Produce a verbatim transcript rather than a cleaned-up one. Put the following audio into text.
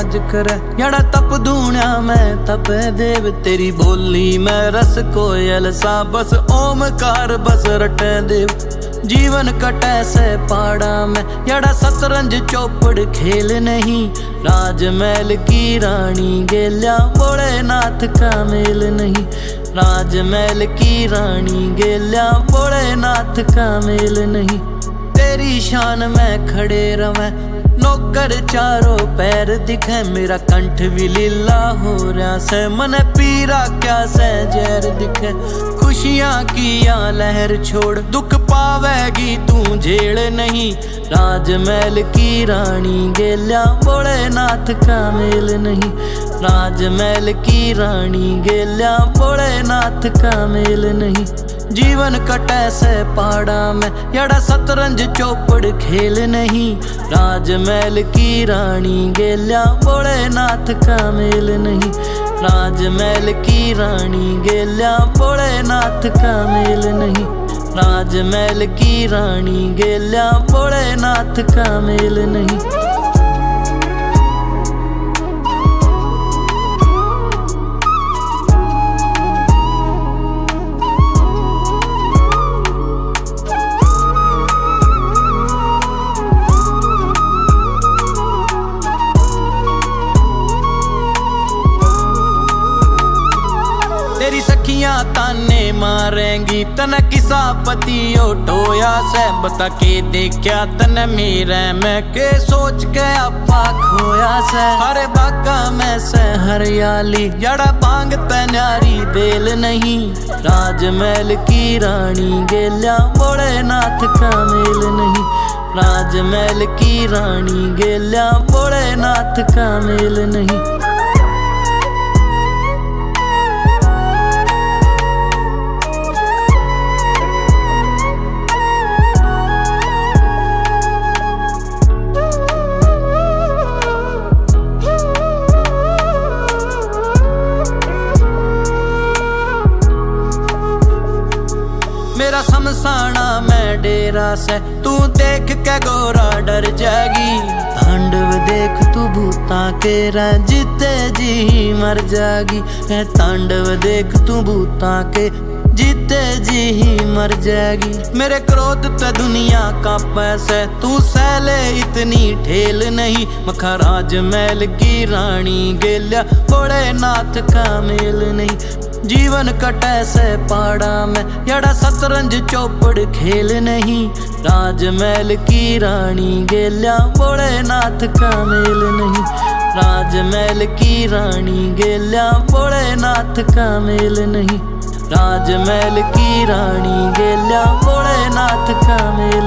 राज करे। याड़ा तप दूणा मैं तप देव, तेरी बोली मैं रस कोयल सा, बस ओमकार बस रटे देव। जीवन कटे से पाड़ा में, याड़ा शतरंज चौपड़ खेल नहीं, राजमहल की रानी गेल्या भोलेनाथ का मेल नहीं। राजमहल की रानी गेल्या भोलेनाथ का मेल नहीं। तेरी शान में खड़े रवें, नौकर चारों पैर दिखे, मेरा कंठ भी लीला हो रहा से, मन पीरा क्या से जहर दिखे। खुशियां की या लहर छोड़, दुख पावेगी तू झेल नहीं, राजमहल की रानी गेल्या भोलेनाथ का मेल नहीं। राजमहल की रानी गेल्या भोलेनाथ का मेल नहीं। जीवन कटे से पाड़ा में, याड़ा शतरंज चौपड़ खेल नहीं, राजमहल की रानी गेल्या भोलेनाथ का मेल नहीं। राजमहल की रानी गेल्या भोलेनाथ का मेल नहीं। राजमहल की रानी गेल्या भोलेनाथ का मेल नहीं। तेरी सखियां ताने मारेंगी, तन किसा पति ओटोया से, बता के देखा तन मेरे में के सोच के आपा खोया से। हरे बागा में से हरियाली, याड़ा बांग तन्यारी बेल नहीं, राजमहल की रानी गेल्या भोलेनाथ का मेल नहीं। राजमहल की रानी गेल्या भोलेनाथ का मेल नहीं। मेरा शमशाना में डेरा से, तू देख के गोरा डर जाएगी। तांडव देख तू भूता के रा, जीते जी मर जाएगी। तांडव देख तू भूता के, जीते जी ही मर जाएगी। मेरे क्रोध ते दुनिया का पैसे, तू सहले इतनी ठेल नहीं, मखा राजमहल की रानी गेल्या भोलेनाथ का मेल नहीं। जीवन कटे से पाड़ा में, याड़ा शतरंज चौपड़ खेल नहीं, राजमहल की रानी गेल्या भोलेनाथ का मेल नहीं। राजमहल की रानी गेल्या भोलेनाथ का मेल नहीं। राजमहल की रानी गेल्या भोलेनाथ का मेल